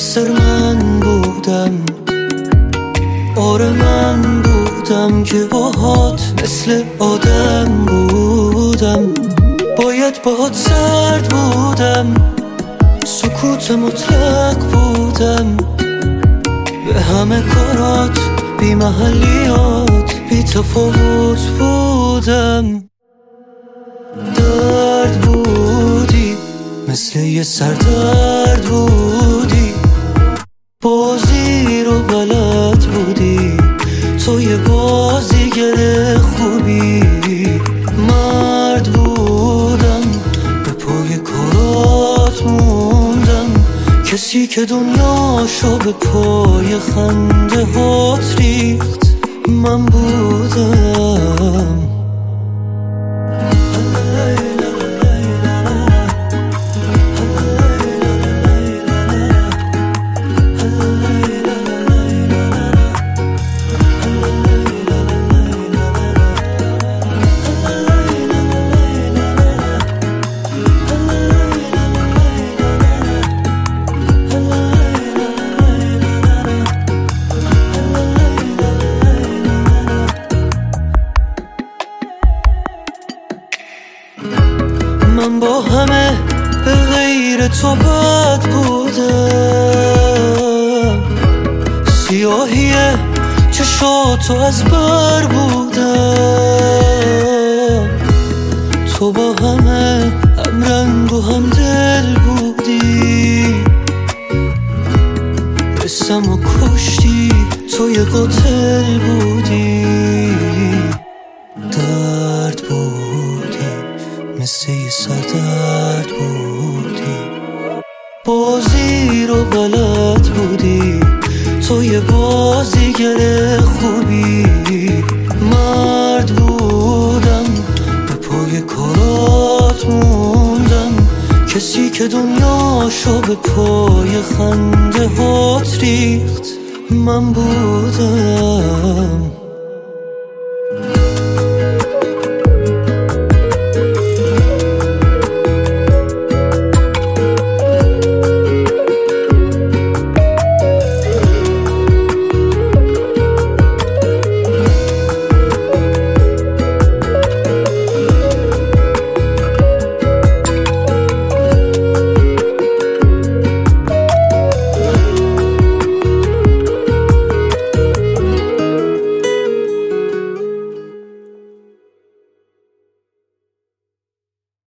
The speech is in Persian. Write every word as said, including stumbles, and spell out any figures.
مقصر من بودم، آره من بودم که باهات مثل آدم بودم. باید باهات سرد بودم، سکوت مطلق بودم، به همه کارات بی محلیات بی تفاوت بودم. درد بودی مثل یه سردرد بودی، بازی رو بلد بودی، تو یه بازیگر خوبی. مرد بودم به پای کارات موندم، کسی که دنیاشو به پای خنده هات ریخت من بودم. من با همه به غیر تو بد بودم، سیاهی چشاتو از بر بودم. تو با همه هم رنگ و هم دل بودی، اسم و کشتی، تو یه قاتل بودی. درد بودی مثل یه سردرد بودی، بازی رو بلد بودی، تو یه بازیگر خوبی. مرد بودم به پای کارات موندم، کسی که دنیاشو به پای خنده هات ریخت من بودم.